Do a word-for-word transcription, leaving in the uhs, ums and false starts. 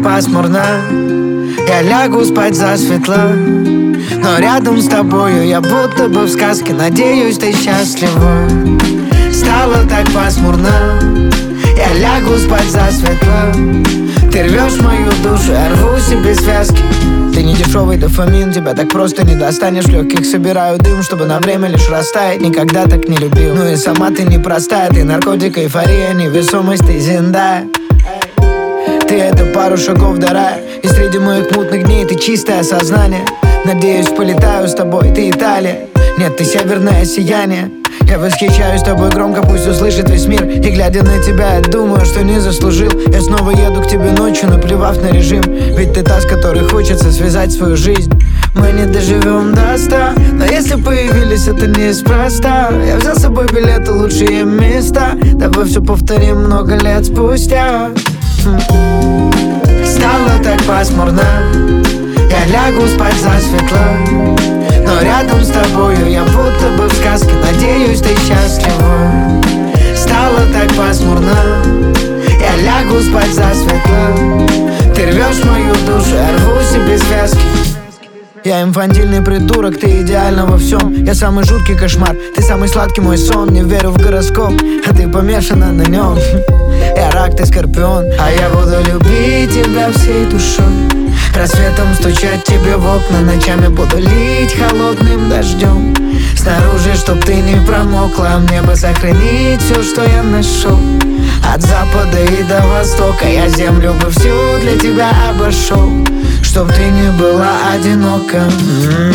пасмурно, я лягу спать засветло, но рядом с тобою я будто бы в сказке. Надеюсь, ты счастлива. Стало так пасмурно, я лягу спать засветло. Ты рвешь мою душу, я рву себе связки. Ты не дешевый дофамин, тебя так просто не достанешь. В легких собираю дым, чтобы на время лишь растаять. Никогда так не любил, ну и сама ты непростая. Ты наркотик, эйфория, невесомость, ты Зендая. Ты — это пару шагов до рая, и среди моих мутных дней ты чистое сознание. Надеюсь, полетаю с тобой, ты Италия. Нет, ты северное сияние. Я восхищаюсь тобой громко, пусть услышит весь мир. И глядя на тебя, я думаю, что не заслужил. Я снова еду к тебе ночью, наплевав на режим. Ведь ты та, с которой хочется связать свою жизнь. Мы не доживем до ста, но если появились, это неспроста. Я взял с собой билеты в лучшие места. Давай все повторим много лет спустя. Стало так пасмурно, я лягу спать засветло, но рядом с тобою я будто бы в сказке. Надеюсь, ты счастлива. Стало так пасмурно, я лягу спать засветло. Ты рвешь мою душу, я рву себе связки. Я инфантильный придурок, ты идеальна во всем. Я самый жуткий кошмар, ты самый сладкий мой сон. Не верю в гороскоп, а ты помешана на нем. Я рак, ты скорпион, а я буду любить тебя всей душой. Рассветом стучать тебе в окна, ночами буду лить холодным дождем. Снаружи, чтоб ты не промокла, мне бы сохранить все, что я нашел. От запада и до востока я землю бы всю для тебя обошел, чтоб ты не была одинока. М-м-м.